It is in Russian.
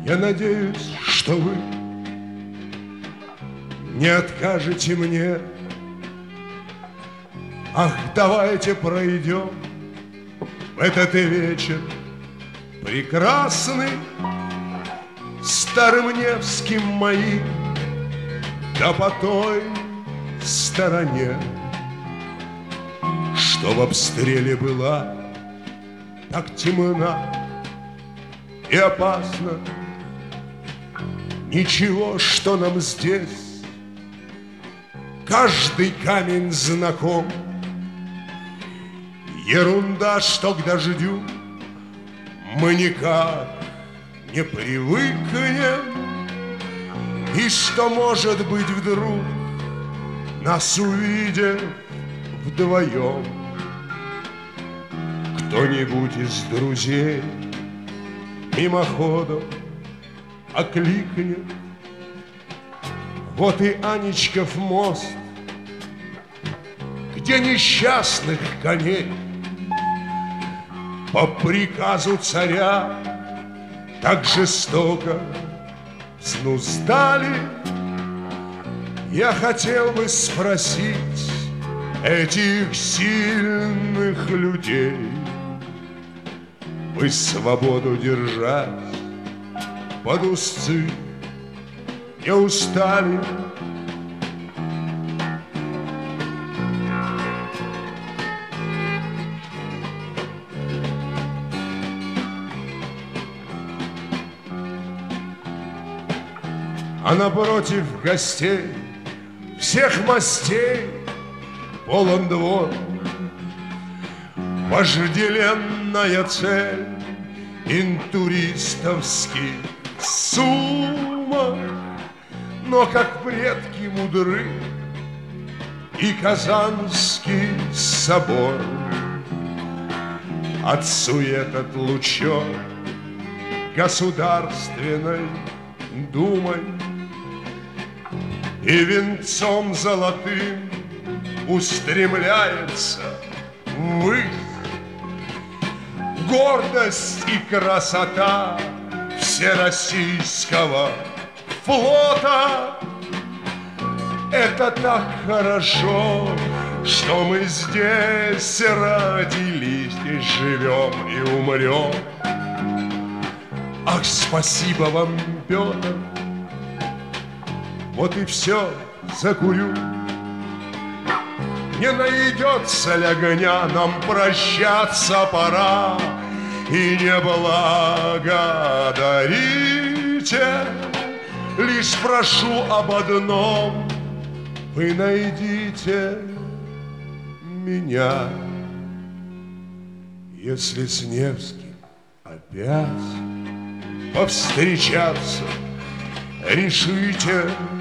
Я надеюсь, что вы не откажете мне. Ах, давайте пройдем в этот вечер прекрасный Старым Невским моим, да по той стороне, что в обстреле была так темна и опасна. Ничего, что нам здесь каждый камень знаком. Ерунда, что к дождю мы никак не привыкнем, и что, может быть, вдруг, нас увидев вдвоем, кто-нибудь из друзей мимоходом окликнет: вот и Анечков мост, где несчастных коней по приказу царя так жестоко взнуздали. Я хотел бы спросить этих сильных людей: вы свободу держать под узцы не устали? А напротив гостей всех мастей полон двор. Вожделенная цель интуристовский сумма, но как предки мудры и Казанский собор. От сует отлучен государственной думой, и венцом золотым устремляется ввысь гордость и красота всероссийского флота. Это так хорошо, что мы здесь родились, здесь живем и умрем. Ах, спасибо вам, Петр. Вот и все, закурю. Не найдется ли огня, нам прощаться пора. И не благодарите, лишь прошу об одном: вы найдите меня. Если с Невским опять повстречаться решите,